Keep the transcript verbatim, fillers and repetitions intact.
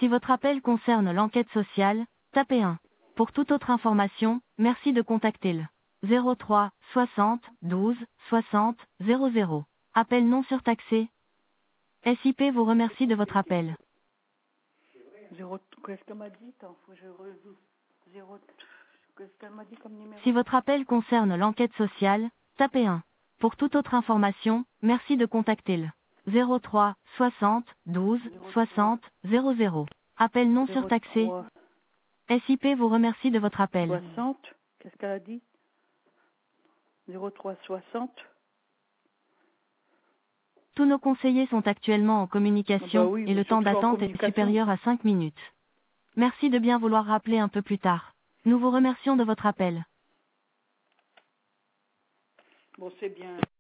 Si votre appel concerne l'enquête sociale, tapez un. Pour toute autre information, merci de contacter le zéro trois soixante douze soixante zéro zéro. Appel non surtaxé. S I P vous remercie de votre appel. Zéro, qu'est-ce qu'elle m'a dit? Attends, faut que je re... Zéro, qu'est-ce qu'elle m'a dit comme numéro? Si votre appel concerne l'enquête sociale, tapez un. Pour toute autre information, merci de contacter le zéro trois soixante douze soixante zéro zéro. Appel non surtaxé. S I P vous remercie de votre appel. soixante, qu'est-ce qu'elle a dit? Zéro trois soixante. Tous nos conseillers sont actuellement en communication Ah bah oui, et le temps d'attente est supérieur à cinq minutes. Merci de bien vouloir rappeler un peu plus tard. Nous vous remercions de votre appel. Bon, c'est bien.